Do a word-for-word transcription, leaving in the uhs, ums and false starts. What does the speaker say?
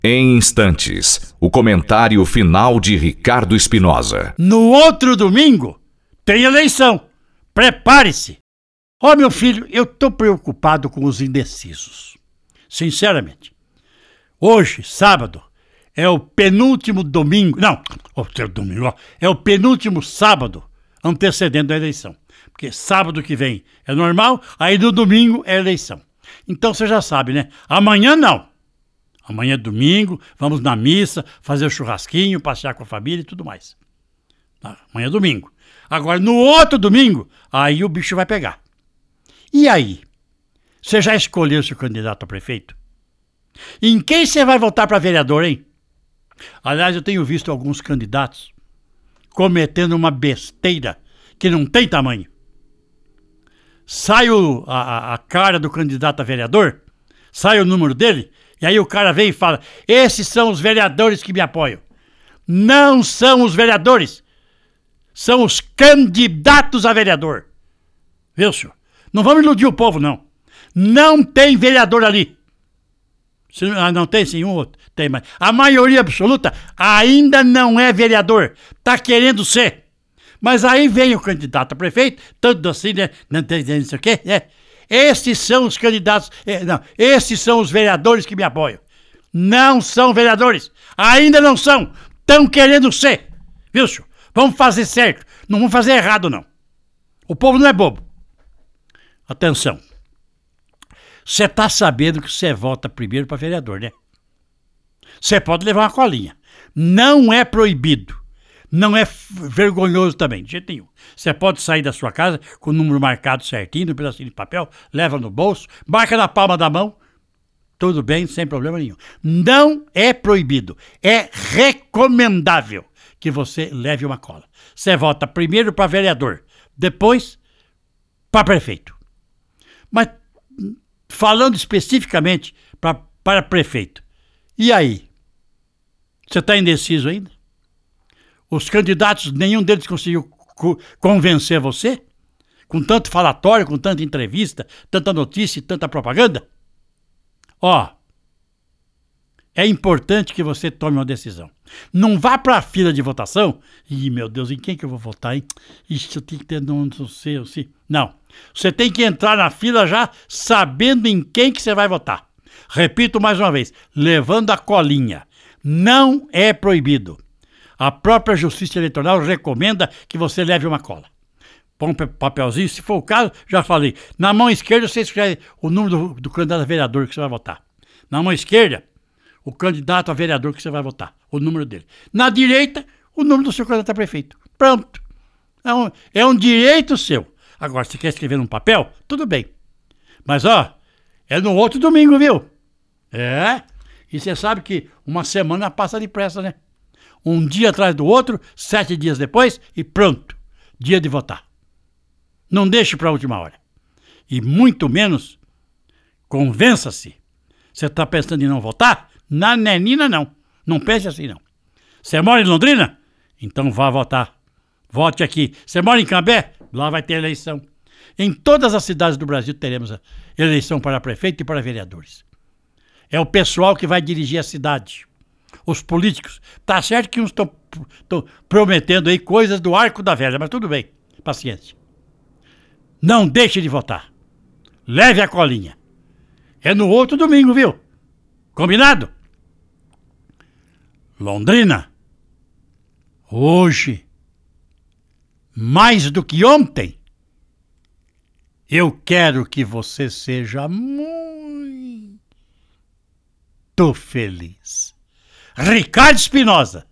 Em instantes, o comentário final de Ricardo Espinosa. No outro domingo, tem eleição. Prepare-se. Ó, meu filho, eu tô preocupado com os indecisos. Sinceramente. Hoje, sábado, é o penúltimo domingo. Não, o domingo, ó, é o penúltimo sábado antecedendo a eleição. Porque sábado que vem é normal, aí no domingo é eleição. Então você já sabe, né? Amanhã não. Amanhã é domingo, vamos na missa, fazer o churrasquinho, passear com a família e tudo mais. Amanhã é domingo. Agora, no outro domingo, aí o bicho vai pegar. E aí? Você já escolheu seu candidato a prefeito? Em quem você vai votar para vereador, hein? Aliás, eu tenho visto alguns candidatos cometendo uma besteira que não tem tamanho. Sai o, a, a cara do candidato a vereador, sai o número dele, e aí o cara vem e fala, esses são os vereadores que me apoiam. Não são os vereadores, são os candidatos a vereador. Viu, senhor? Não vamos iludir o povo, não. Não tem vereador ali. Se, ah, não tem sim, um outro. Tem, mas a maioria absoluta ainda não é vereador. Tá querendo ser. Mas aí vem o candidato a prefeito, tanto assim, né? Não tem não sei o quê, né? Esses são os candidatos, eh, não, esses são os vereadores que me apoiam. Não são vereadores. Ainda não são. Estão querendo ser. Viu, senhor? Vamos fazer certo. Não vamos fazer errado, não. O povo não é bobo. Atenção. Você tá sabendo que você vota primeiro para vereador, né? Você pode levar uma colinha. Não é proibido. Não é vergonhoso também, de jeito nenhum. Você pode sair da sua casa com o número marcado certinho, no pedacinho de papel, leva no bolso, marca na palma da mão, tudo bem, sem problema nenhum. Não é proibido, é recomendável que você leve uma cola. Você vota primeiro para vereador, depois para prefeito. Mas falando especificamente pra, para prefeito, e aí? Você está indeciso ainda? Os candidatos, nenhum deles conseguiu co- convencer você? Com tanto falatório, com tanta entrevista, tanta notícia e tanta propaganda? Ó, é importante que você tome uma decisão. Não vá para a fila de votação. Ih, meu Deus, em quem que eu vou votar, hein? Isso eu tenho que ter, não, não sei, eu sei. Não, você tem que entrar na fila já sabendo em quem que você vai votar. Repito mais uma vez, levando a colinha. Não é proibido. A própria Justiça Eleitoral recomenda que você leve uma cola. Põe um papelzinho, se for o caso, já falei. Na mão esquerda você escreve o número do, do candidato a vereador que você vai votar. Na mão esquerda, o candidato a vereador que você vai votar, o número dele. Na direita, o número do seu candidato a prefeito. Pronto. É um, é um direito seu. Agora, se quer escrever num papel, tudo bem. Mas, ó, é no outro domingo, viu? É. E você sabe que uma semana passa depressa, né? Um dia atrás do outro, sete dias depois e pronto. Dia de votar. Não deixe para a última hora. E muito menos, convença-se. Você está pensando em não votar? Na nenina, não. Não pense assim, não. Você mora em Londrina? Então vá votar. Vote aqui. Você mora em Cambé? Lá vai ter eleição. Em todas as cidades do Brasil teremos a eleição para prefeito e para vereadores. É o pessoal que vai dirigir a cidade. Os políticos. Tá certo que uns estão prometendo aí coisas do arco da velha, mas tudo bem. Paciência. Não deixe de votar. Leve a colinha. É no outro domingo, viu? Combinado? Londrina. Hoje, mais do que ontem, eu quero que você seja muito feliz. Ricardo Espinosa,